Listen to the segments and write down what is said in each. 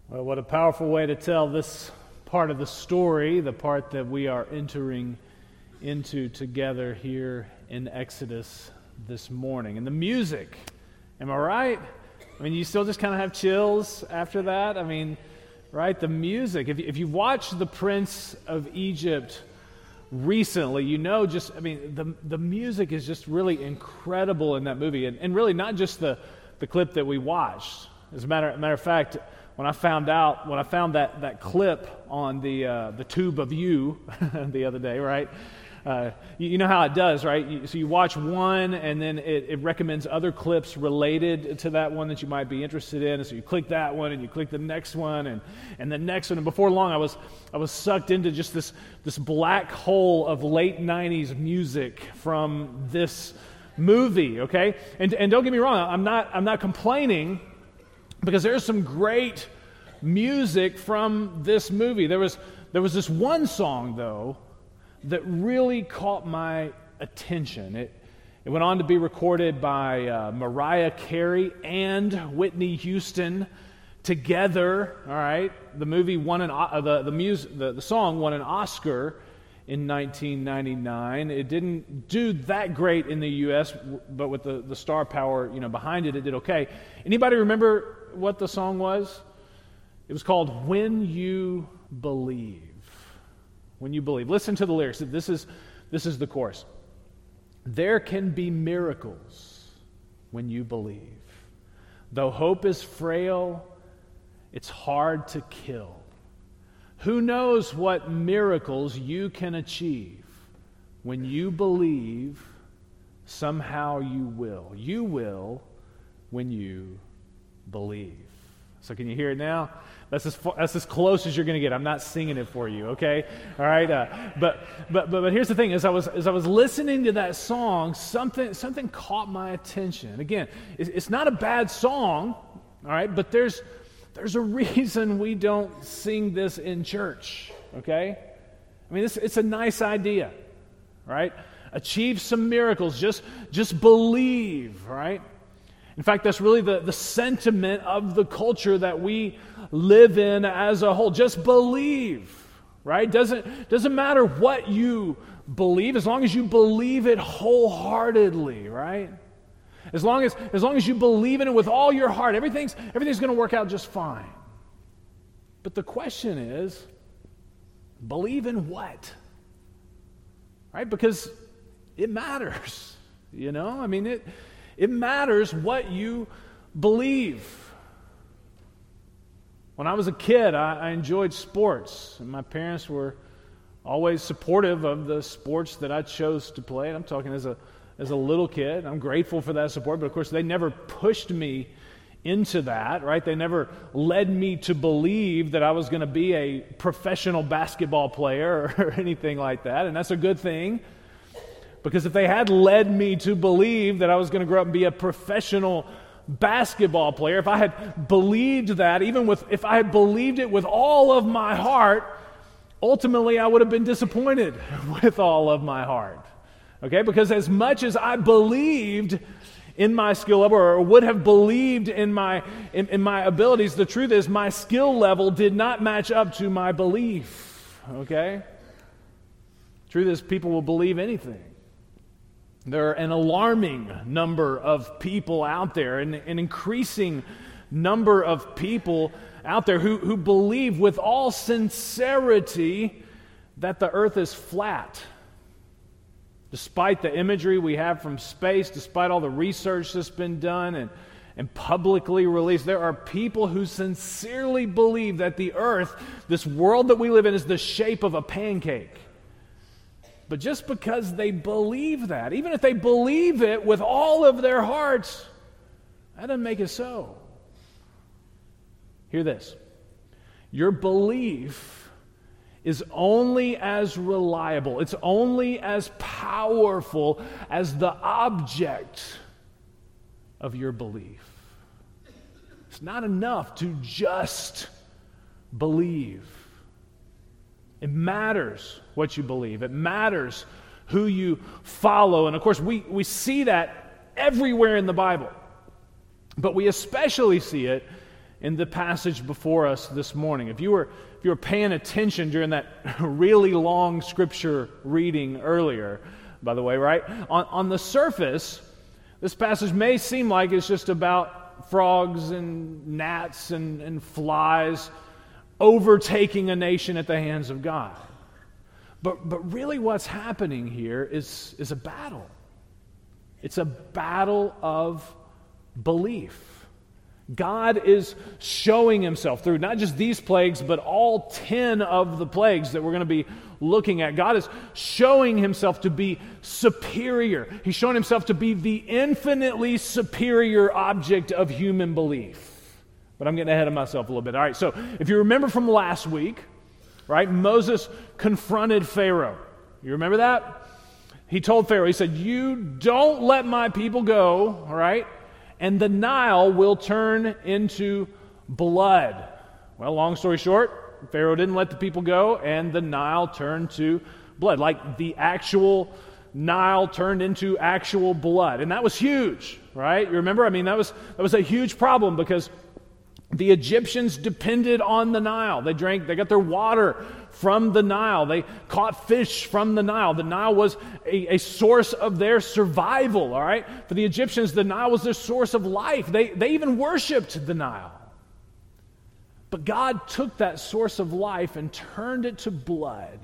Well, what a powerful way to tell this part of the story, the part that we are entering into together here in Exodus this morning. And the music, am I right? I mean, you still just kind of have chills after that? I mean, right? The music. If you've watched The Prince of Egypt recently, you know the music is just really incredible in that movie. And really not just the clip that we watched. As a matter of fact, when I found that clip on the Tube of You the other day, right? You know how it does, right? So you watch one, and then it recommends other clips related to that one that you might be interested in. And so you click that one, and you click the next one, and the next one. And before long, I was sucked into just this black hole of late '90s music from this movie. Okay, and don't get me wrong, I'm not complaining, because there's some great music from this movie. There was this one song, though, that really caught my attention. It went on to be recorded by Mariah Carey and Whitney Houston together. All right, the movie won the song won an Oscar in 1999. It didn't do that great in the U.S., but with the star power behind it, it did okay. Anybody remember what the song was? It was called "When You Believe." When you believe. Listen to the lyrics. This is the chorus. There can be miracles when you believe. Though hope is frail, it's hard to kill. Who knows what miracles you can achieve? When you believe, somehow you will. You will when you believe. So can you hear it now? That's as close as you're going to get. I'm not singing it for you, okay? All right. But here's the thing: as I was listening to that song, something caught my attention. Again, it's not a bad song, all right? But there's a reason we don't sing this in church, okay? I mean, it's a nice idea, right? Achieve some miracles. Just believe, right? In fact, that's really the sentiment of the culture that we live in as a whole. Just believe, right? Doesn't matter what you believe, as long as you believe it wholeheartedly, right? As long as you believe in it with all your heart, everything's going to work out just fine. But the question is, believe in what? Right? Because it matters, I mean, it matters what you believe. When I was a kid, I enjoyed sports, and my parents were always supportive of the sports that I chose to play. And I'm talking as a little kid. I'm grateful for that support, but of course they never pushed me into that, right? They never led me to believe that I was going to be a professional basketball player or anything like that, and that's a good thing. Because if they had led me to believe that I was going to grow up and be a professional basketball player, if I had believed that, if I had believed it with all of my heart, ultimately I would have been disappointed with all of my heart. Okay? Because as much as I believed in my skill level, or would have believed in my abilities, the truth is my skill level did not match up to my belief. Okay? Truth is, people will believe anything. There are an alarming number of people out there, an increasing number of people out there who believe with all sincerity that the earth is flat. Despite the imagery we have from space, despite all the research that's been done and publicly released, there are people who sincerely believe that the earth, this world that we live in, is the shape of a pancake. But just because they believe that, even if they believe it with all of their hearts, that doesn't make it so. Hear this. Your belief is only as reliable, it's only as powerful as the object of your belief. It's not enough to just believe. It matters what you believe. It matters who you follow. And of course, we see that everywhere in the Bible. But we especially see it in the passage before us this morning. If you were paying attention during that really long scripture reading earlier, by the way, right? On the surface, this passage may seem like it's just about frogs and gnats and flies overtaking a nation at the hands of God. But really what's happening here is a battle. It's a battle of belief. God is showing himself through not just these plagues, but all 10 of the plagues that we're going to be looking at. God is showing himself to be superior. He's showing himself to be the infinitely superior object of human belief. But I'm getting ahead of myself a little bit. All right, so if you remember from last week, right, Moses confronted Pharaoh. You remember that? He told Pharaoh, he said, "You don't let my people go, all right? And the Nile will turn into blood." Well, long story short, Pharaoh didn't let the people go, and the Nile turned to blood. Like the actual Nile turned into actual blood. And that was huge, right? You remember? I mean, that was a huge problem because the Egyptians depended on the Nile. They got their water from the Nile. They caught fish from the Nile. The Nile was a source of their survival, all right? For the Egyptians, the Nile was their source of life. They even worshipped the Nile. But God took that source of life and turned it to blood,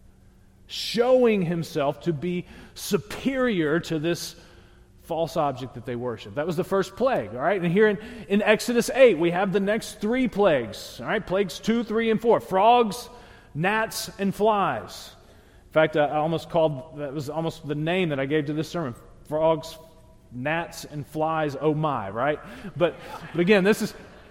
showing himself to be superior to this false object that they worship. That was the first plague, all right? And here in Exodus 8, we have the next 3 plagues, all right? Plagues 2, 3, and 4. Frogs, gnats, and flies. In fact, that was almost the name that I gave to this sermon. Frogs, gnats, and flies, oh my, right? But again, this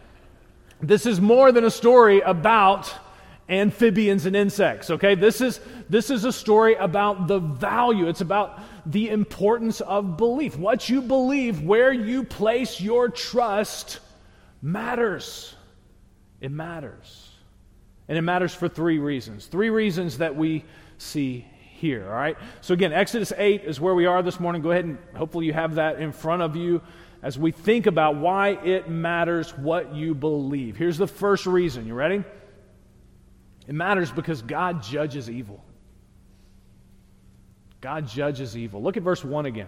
is more than a story about amphibians and insects, okay? This is a story about the value. It's about the importance of belief. What you believe, where you place your trust matters. It matters. And it matters for 3 reasons. 3 reasons that we see here, all right? So again, Exodus 8 is where we are this morning. Go ahead and hopefully you have that in front of you as we think about why it matters what you believe. Here's the first reason. You ready? It matters because God judges evil. God judges evil. Look at verse 1 again.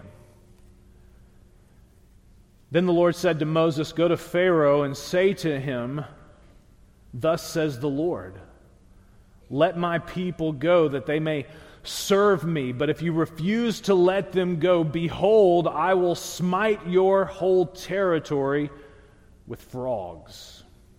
Then the Lord said to Moses, "Go to Pharaoh and say to him, 'Thus says the Lord, let my people go that they may serve me. But if you refuse to let them go, behold, I will smite your whole territory with frogs.'"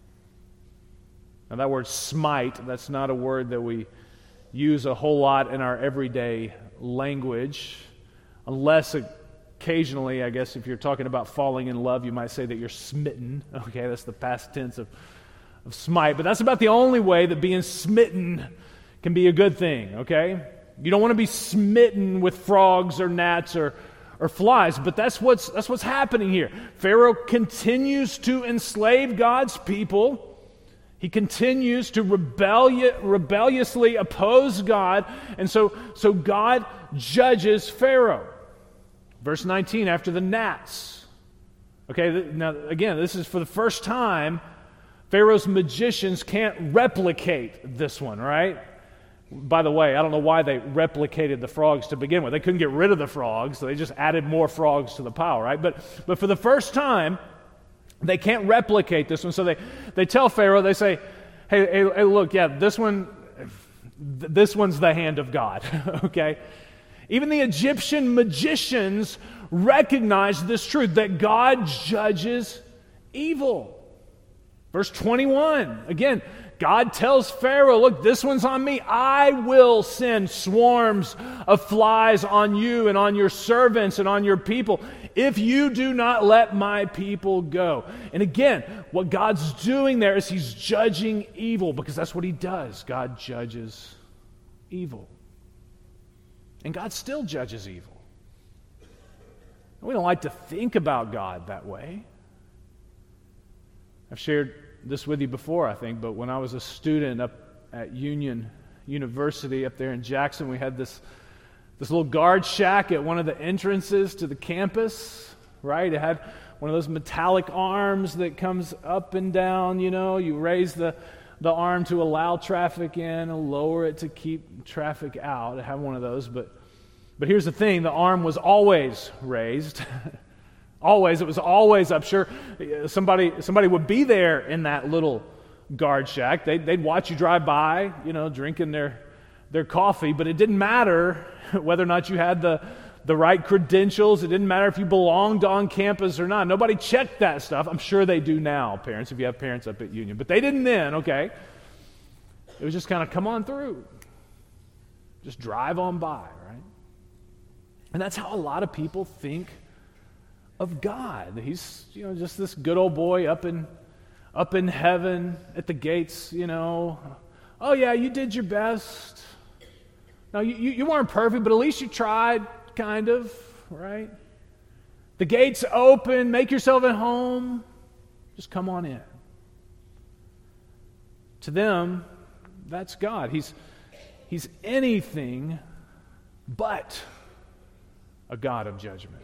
Now that word smite, that's not a word that we use a whole lot in our everyday language, unless occasionally, I guess, if you're talking about falling in love, you might say that you're smitten. Okay, that's the past tense of smite. But that's about the only way that being smitten can be a good thing, okay? You don't want to be smitten with frogs or gnats or flies, but that's what's happening here. Pharaoh continues to enslave God's people. He continues to rebelliously oppose God, and so God judges Pharaoh. Verse 19, after the gnats. Okay, now again, this is for the first time Pharaoh's magicians can't replicate this one, right? By the way, I don't know why they replicated the frogs to begin with. They couldn't get rid of the frogs, so they just added more frogs to the pile, right? But for the first time, they can't replicate this one, so they tell Pharaoh, they say, hey, look, yeah, this one's the hand of God, okay? Even the Egyptian magicians recognize this truth, that God judges evil. Verse 21, again, God tells Pharaoh, look, this one's on me. I will send swarms of flies on you and on your servants and on your people if you do not let my people go. And again, what God's doing there is he's judging evil, because that's what he does. God judges evil. And God still judges evil. We don't like to think about God that way. I've shared this with you before, I think, but when I was a student up at Union University up there in Jackson, we had this little guard shack at one of the entrances to the campus. right? It had one of those metallic arms that comes up and down, you raise the arm to allow traffic in and lower it to keep traffic out. It had one of those, but here's the thing, the arm was always raised. Always, it was always up. Sure, somebody would be there in that little guard shack. They'd watch you drive by, drinking their coffee, but it didn't matter whether or not you had the right credentials. It didn't matter if you belonged on campus or not. Nobody checked that stuff. I'm sure they do now, parents, if you have parents up at Union. But they didn't then, okay? It was just kind of come on through. Just drive on by, right? And that's how a lot of people think of God. He's, just this good old boy up in heaven at the gates, Oh yeah, you did your best. No, you weren't perfect, but at least you tried, kind of, right? The gate's open, make yourself at home, just come on in. To them, that's God. He's anything but a God of judgment.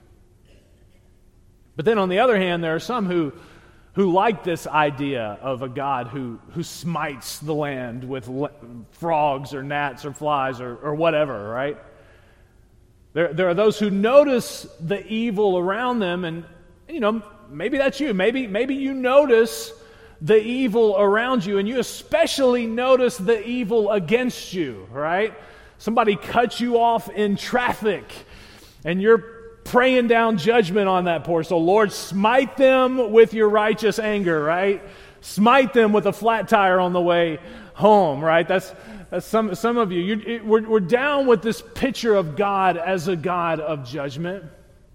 But then on the other hand, there are some who like this idea of a God who smites the land with frogs or gnats or flies or whatever, right? There are those who notice the evil around them, and maybe that's you. Maybe you notice the evil around you, and you especially notice the evil against you, right? Somebody cuts you off in traffic, and you're praying down judgment on that poor soul. Lord, smite them with your righteous anger, right? Smite them with a flat tire on the way home, right? That's some of you. We're down with this picture of God as a God of judgment.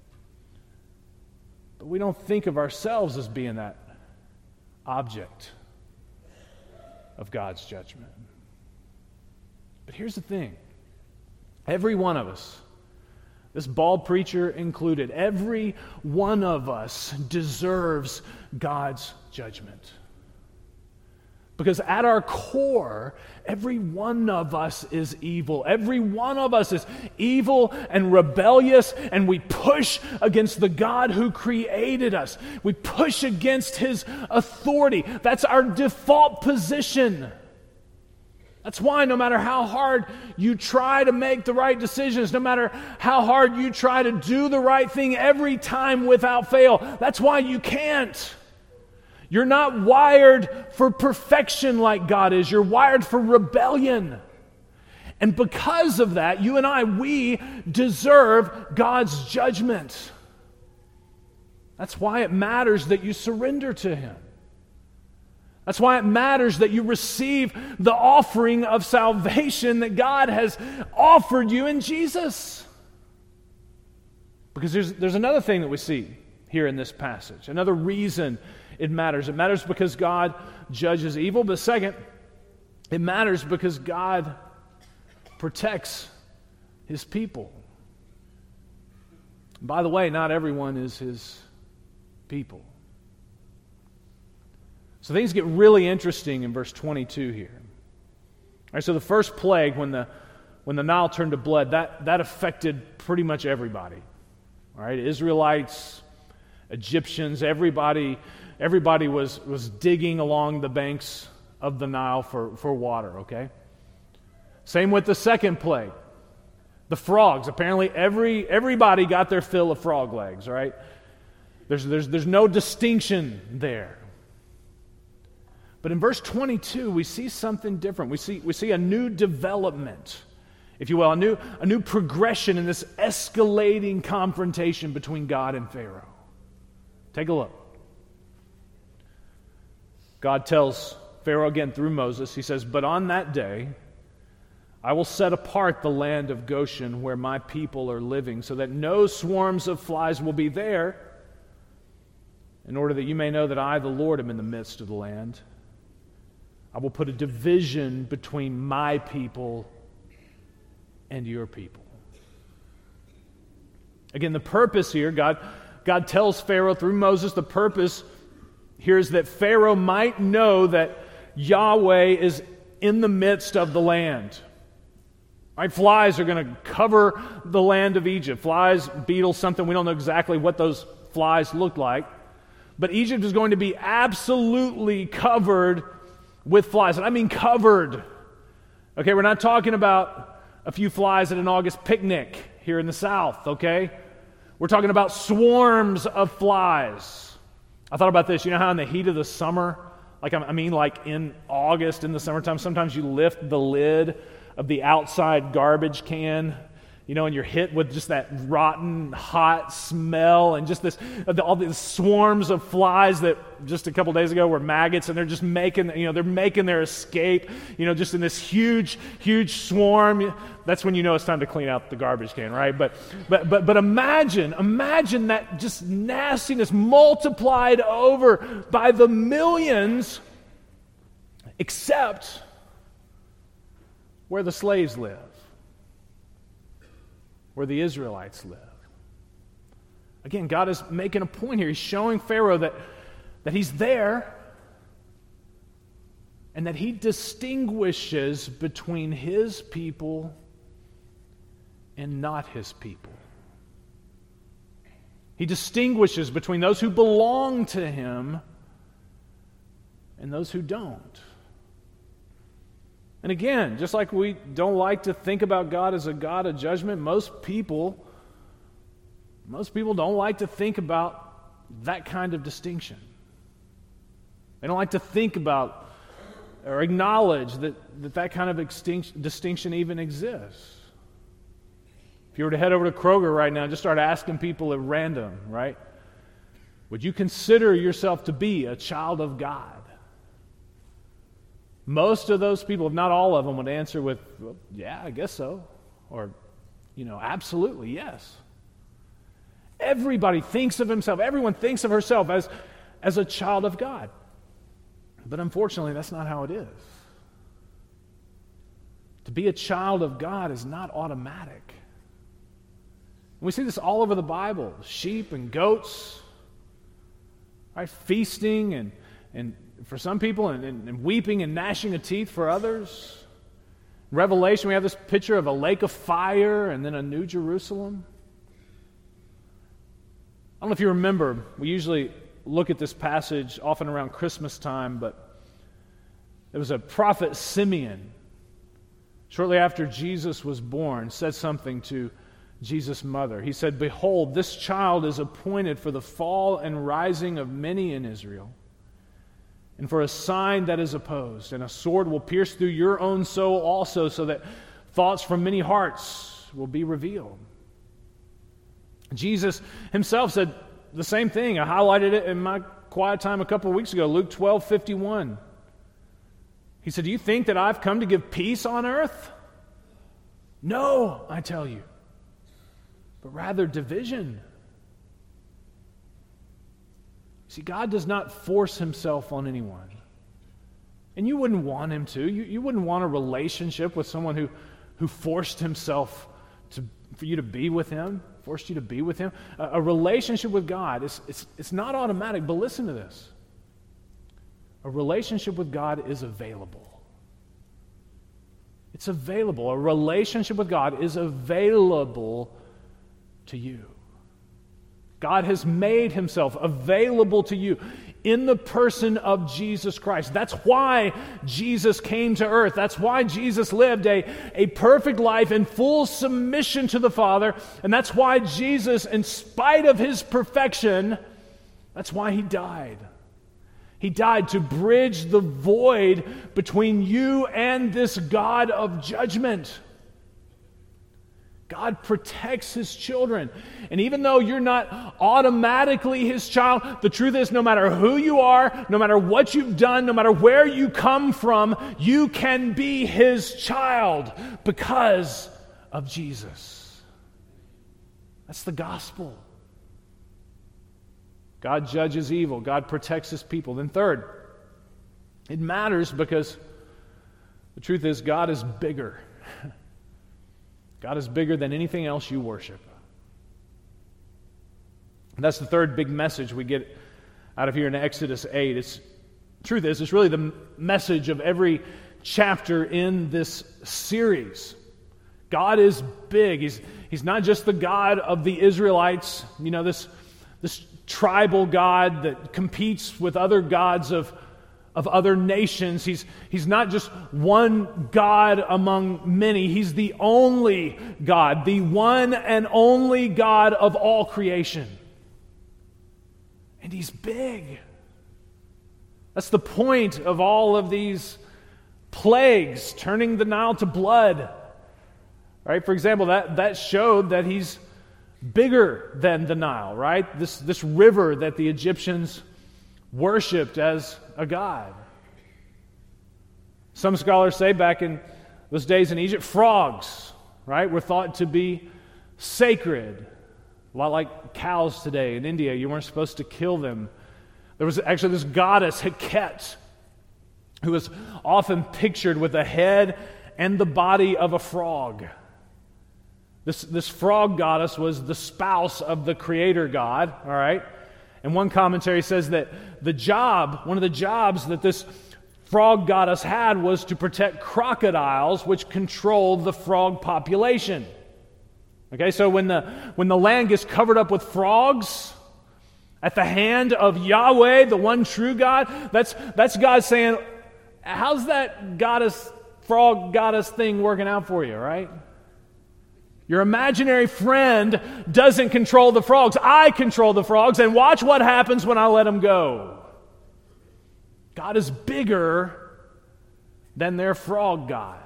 But we don't think of ourselves as being that object of God's judgment. But here's the thing. Every one of us, this bald preacher included, every one of us deserves God's judgment. Because at our core, every one of us is evil. Every one of us is evil and rebellious, and we push against the God who created us. We push against His authority. That's our default position. That's why no matter how hard you try to make the right decisions, no matter how hard you try to do the right thing every time without fail, that's why you can't. You're not wired for perfection like God is. You're wired for rebellion. And because of that, you and I, we deserve God's judgment. That's why it matters that you surrender to Him. That's why it matters that you receive the offering of salvation that God has offered you in Jesus. Because there's another thing that we see here in this passage. Another reason it matters. It matters because God judges evil. But second, it matters because God protects His people. By the way, not everyone is His people. So things get really interesting in verse 22 here. All right, so the first plague, when the Nile turned to blood, that affected pretty much everybody. All right, Israelites, Egyptians, everybody was digging along the banks of the Nile for water, okay? Same with the second plague. The frogs. Apparently everybody got their fill of frog legs, right? There's no distinction there. But in verse 22, we see something different. We see a new development, if you will, a new progression in this escalating confrontation between God and Pharaoh. Take a look. God tells Pharaoh again through Moses, He says, "But on that day, I will set apart the land of Goshen where my people are living, so that no swarms of flies will be there, in order that you may know that I, the Lord, am in the midst of the land. I will put a division between my people and your people." Again, the purpose here, God tells Pharaoh through Moses, the purpose here is that Pharaoh might know that Yahweh is in the midst of the land. Right? Flies are going to cover the land of Egypt. Flies, beetles, something, we don't know exactly what those flies looked like. But Egypt is going to be absolutely covered with flies. And I mean covered. Okay, we're not talking about a few flies at an August picnic here in the South, okay? We're talking about swarms of flies. I thought about this. You know how in the heat of the summer, like in August in the summertime, sometimes you lift the lid of the outside garbage can, and you're hit with just that rotten, hot smell and just all these swarms of flies that just a couple days ago were maggots, and they're just making their escape, just in this huge, huge swarm. That's when you know it's time to clean out the garbage can, right? But imagine that just nastiness multiplied over by the millions, except where the slaves live, where the Israelites live. Again, God is making a point here. He's showing Pharaoh that he's there and that he distinguishes between his people and not his people. He distinguishes between those who belong to him and those who don't. And again, just like we don't like to think about God as a God of judgment, most people don't like to think about that kind of distinction. They don't like to think about or acknowledge that kind of distinction even exists. If you were to head over to Kroger right now and just start asking people at random, right? Would you consider yourself to be a child of God? Most of those people, if not all of them, would answer with, well, yeah, I guess so. Or, absolutely, yes. Everybody thinks of himself, everyone thinks of herself as a child of God. But unfortunately, that's not how it is. To be a child of God is not automatic. We see this all over the Bible. Sheep and goats, right? Feasting and for some people, and weeping and gnashing of teeth for others. In Revelation, we have this picture of a lake of fire and then a new Jerusalem. I don't know if you remember, we usually look at this passage often around Christmas time, but there was a prophet Simeon, shortly after Jesus was born, said something to Jesus' mother. He said, "Behold, this child is appointed for the fall and rising of many in Israel, and for a sign that is opposed, and a sword will pierce through your own soul also, so that thoughts from many hearts will be revealed." Jesus himself said the same thing. I highlighted it in my quiet time a couple of weeks ago, Luke 12:51. He said, "Do you think that I've come to give peace on earth? No, I tell you, but rather division." See, God does not force himself on anyone. And you wouldn't want him to. You wouldn't want a relationship with someone who forced himself for you to be with him, forced you to be with him. A relationship with God, it's not automatic, but listen to this. A relationship with God is available. It's available. A relationship with God is available to you. God has made himself available to you in the person of Jesus Christ. That's why Jesus came to earth. That's why Jesus lived a perfect life in full submission to the Father. And that's why Jesus, in spite of his perfection, that's why he died. He died to bridge the void between you and this God of judgment. God protects his children. And even though you're not automatically his child, the truth is no matter who you are, no matter what you've done, no matter where you come from, you can be his child because of Jesus. That's the gospel. God judges evil. God protects his people. Then third, it matters because the truth is God is bigger. God is bigger than anything else you worship. And that's the third big message we get out of here in Exodus 8. Truth is, it's really the message of every chapter in this series. God is big. He's not just the God of the Israelites, this tribal god that competes with other gods of other nations. He's not just one God among many. He's the only God, the one and only God of all creation. And he's big. That's the point of all of these plagues, turning the Nile to blood. Right? For example, that showed that he's bigger than the Nile, right? This river that the Egyptians worshipped as a god. Some scholars say back in those days in Egypt, frogs, right, were thought to be sacred. A lot like cows today in India. You weren't supposed to kill them. There was actually this goddess, Heket, who was often pictured with the head and the body of a frog. This frog goddess was the spouse of the creator god, all right? And one commentary says that one of the jobs that this frog goddess had was to protect crocodiles, which controlled the frog population. Okay, so when the land gets covered up with frogs at the hand of Yahweh, the one true God, that's God saying, how's that frog goddess thing working out for you, right? Your imaginary friend doesn't control the frogs. I control the frogs, and watch what happens when I let them go. God is bigger than their frog god.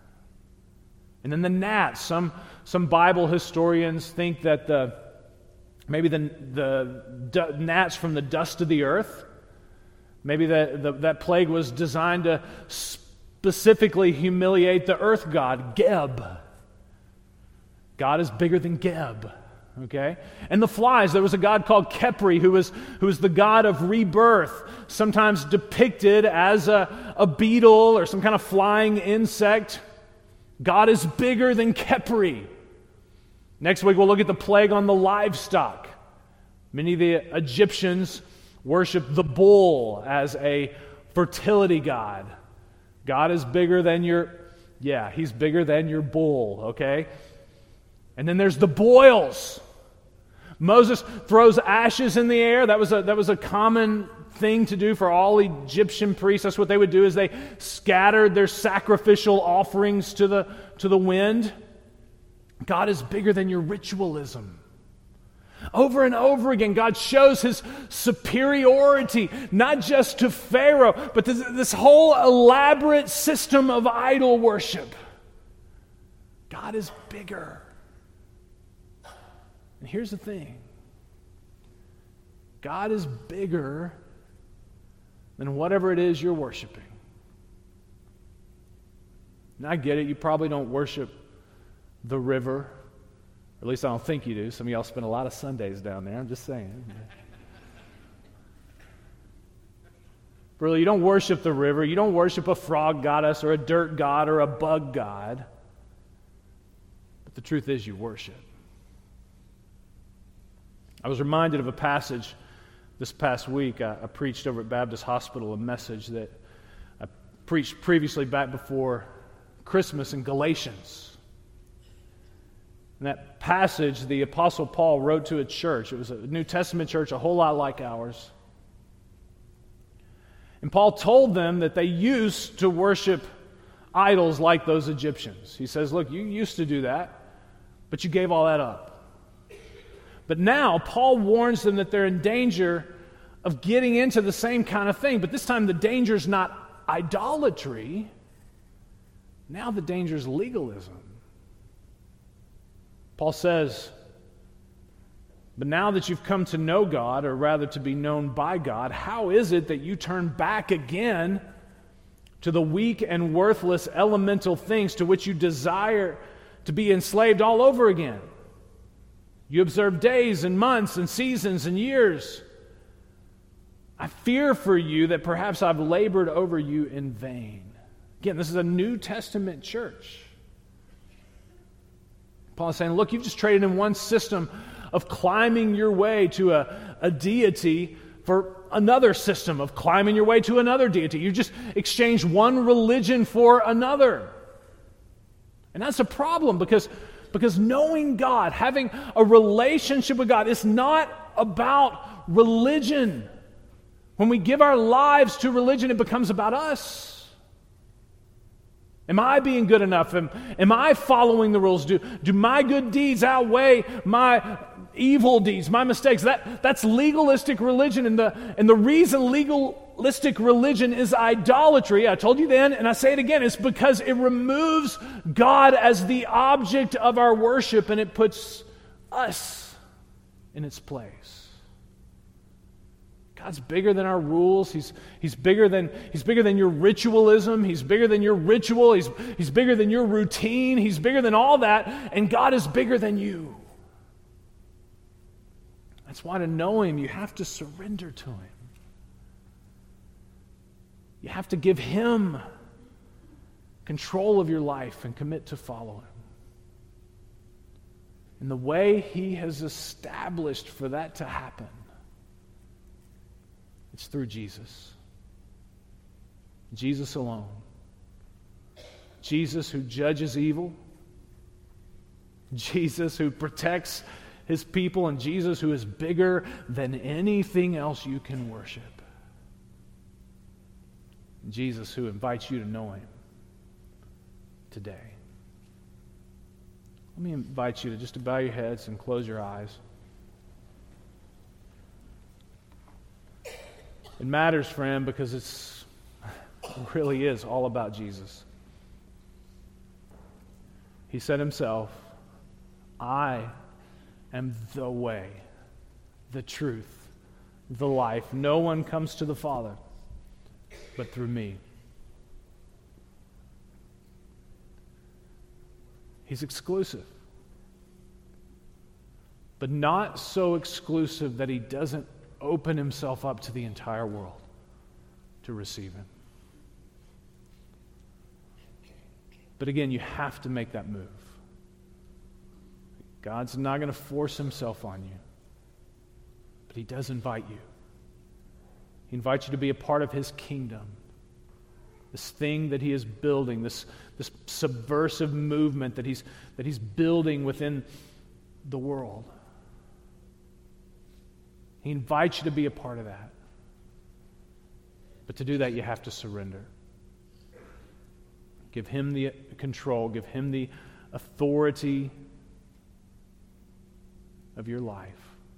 And then the gnats. Some Bible historians think that maybe the gnats from the dust of the earth, maybe that plague was designed to specifically humiliate the earth god, Geb. God is bigger than Geb, okay? And the flies, there was a god called Khepri who was the god of rebirth, sometimes depicted as a beetle or some kind of flying insect. God is bigger than Khepri. Next week we'll look at the plague on the livestock. Many of the Egyptians worshiped the bull as a fertility god. God is bigger than he's bigger than your bull, okay? And then there's the boils. Moses throws ashes in the air. That was a common thing to do for all Egyptian priests. That's what they would do, is they scattered their sacrificial offerings to the wind. God is bigger than your ritualism. Over and over again, God shows His superiority, not just to Pharaoh, but this whole elaborate system of idol worship. God is bigger. And here's the thing. God is bigger than whatever it is you're worshiping. And I get it, you probably don't worship the river, or at least I don't think you do. Some of y'all spend a lot of Sundays down there, I'm just saying. Really, you don't worship the river, you don't worship a frog goddess or a dirt god or a bug god. But the truth is you worship. I was reminded of a passage this past week. I preached over at Baptist Hospital a message that I preached previously back before Christmas in Galatians. In that passage, the Apostle Paul wrote to a church. It was a New Testament church, a whole lot like ours. And Paul told them that they used to worship idols like those Egyptians. He says, look, you used to do that, but you gave all that up. But now, Paul warns them that they're in danger of getting into the same kind of thing. But this time, the danger is not idolatry. Now the danger is legalism. Paul says, but now that you've come to know God, or rather to be known by God, how is it that you turn back again to the weak and worthless elemental things to which you desire to be enslaved all over again? You observe days and months and seasons and years. I fear for you that perhaps I've labored over you in vain. Again, this is a New Testament church. Paul is saying, look, you've just traded in one system of climbing your way to a deity for another system of climbing your way to another deity. You just exchanged one religion for another. And that's a problem because knowing God, having a relationship with God, is not about religion. When we give our lives to religion, it becomes about us. Am I being good enough? Am I following the rules? Do my good deeds outweigh my evil deeds, my mistakes? That's legalistic religion. And the reason legalistic religion is idolatry, I told you then, and I say it again, is because it removes God as the object of our worship and it puts us in its place. God's bigger than our rules. He's bigger than your ritualism. He's bigger than your ritual. He's bigger than your routine. He's bigger than all that. And God is bigger than you. That's why to know Him, you have to surrender to Him. You have to give Him control of your life and commit to follow Him. And the way He has established for that to happen, it's through Jesus. Jesus alone. Jesus who judges evil. Jesus who protects His people. And Jesus who is bigger than anything else you can worship. Jesus who invites you to know Him today. Let me invite you to bow your heads and close your eyes. It matters, friend, because it really is all about Jesus. He said Himself, I am the way, the truth, the life. No one comes to the Father but through me. He's exclusive, but not so exclusive that He doesn't open Himself up to the entire world to receive Him. But again, you have to make that move. God's not going to force Himself on you, but He does invite you. He invites you to be a part of His kingdom, this thing that He is building, this subversive movement that He's building within the world. He invites you to be a part of that. But to do that, you have to surrender. Give Him the control. Give Him the authority of your life.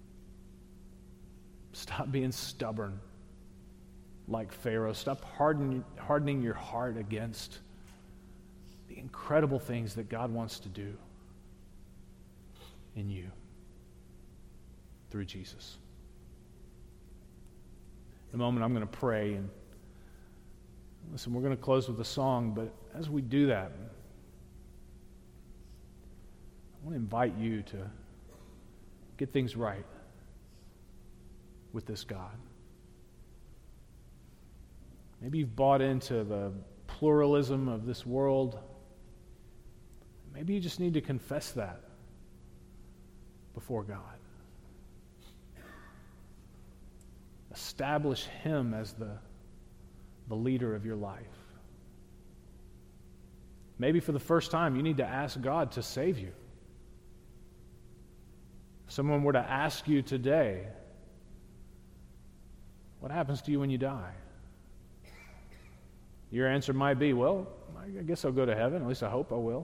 Stop being stubborn like Pharaoh. Stop hardening your heart against the incredible things that God wants to do in you through Jesus. In a moment, I'm going to pray, and listen, we're going to close with a song, but as we do that, I want to invite you to get things right with this God. Maybe you've bought into the pluralism of this world. Maybe you just need to confess that before God. Establish Him as the leader of your life. Maybe for the first time, you need to ask God to save you. If someone were to ask you today, what happens to you when you die? Your answer might be, well, I guess I'll go to heaven. At least I hope I will.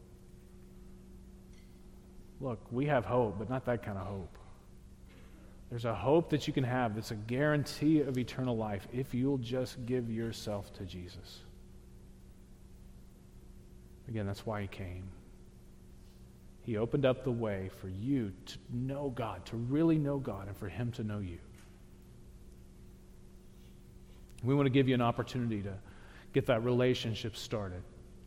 Look, we have hope, but not that kind of hope. There's a hope that you can have that's a guarantee of eternal life if you'll just give yourself to Jesus. Again, that's why He came. He opened up the way for you to know God, to really know God, and for Him to know you. We want to give you an opportunity to get that relationship started.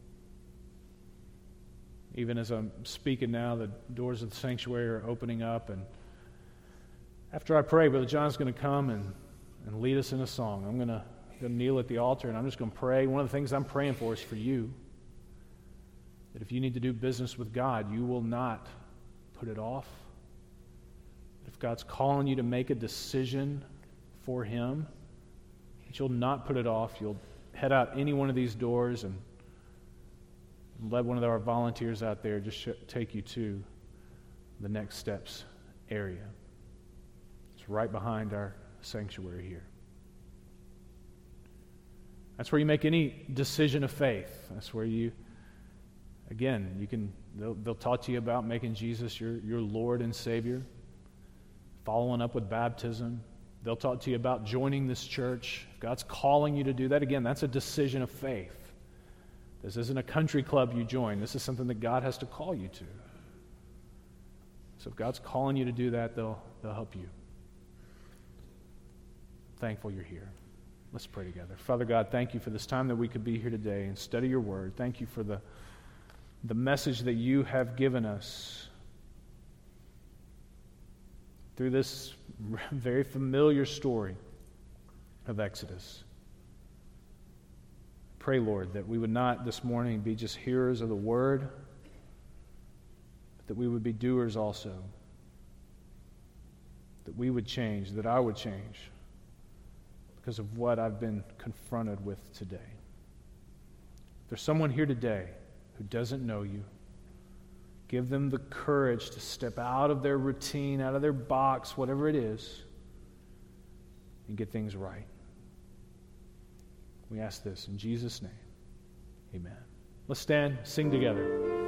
Even as I'm speaking now, the doors of the sanctuary are opening up, and after I pray, Brother John's going to come and lead us in a song. I'm going to kneel at the altar, and I'm just going to pray. One of the things I'm praying for is for you, that if you need to do business with God, you will not put it off. If God's calling you to make a decision for Him, that you'll not put it off. You'll head out any one of these doors and let one of our volunteers out there just take you to the next steps area. It's right behind our sanctuary here. That's where you make any decision of faith. That's where you can, they'll talk to you about making Jesus your Lord and Savior, following up with baptism. They'll talk to you about joining this church. If God's calling you to do that, again, that's a decision of faith. This isn't a country club you join. This is something that God has to call you to. So if God's calling you to do that, they'll help you. Thankful you're here. Let's pray together. Father God, thank you for this time that we could be here today and study your word. Thank you for the message that you have given us through this very familiar story of Exodus. Pray, Lord, that we would not this morning be just hearers of the word, but that we would be doers also. That we would change, that I would change because of what I've been confronted with today. If there's someone here today who doesn't know you, give them the courage to step out of their routine, out of their box, whatever it is, and get things right. We ask this in Jesus' name. Amen. Let's stand, sing together.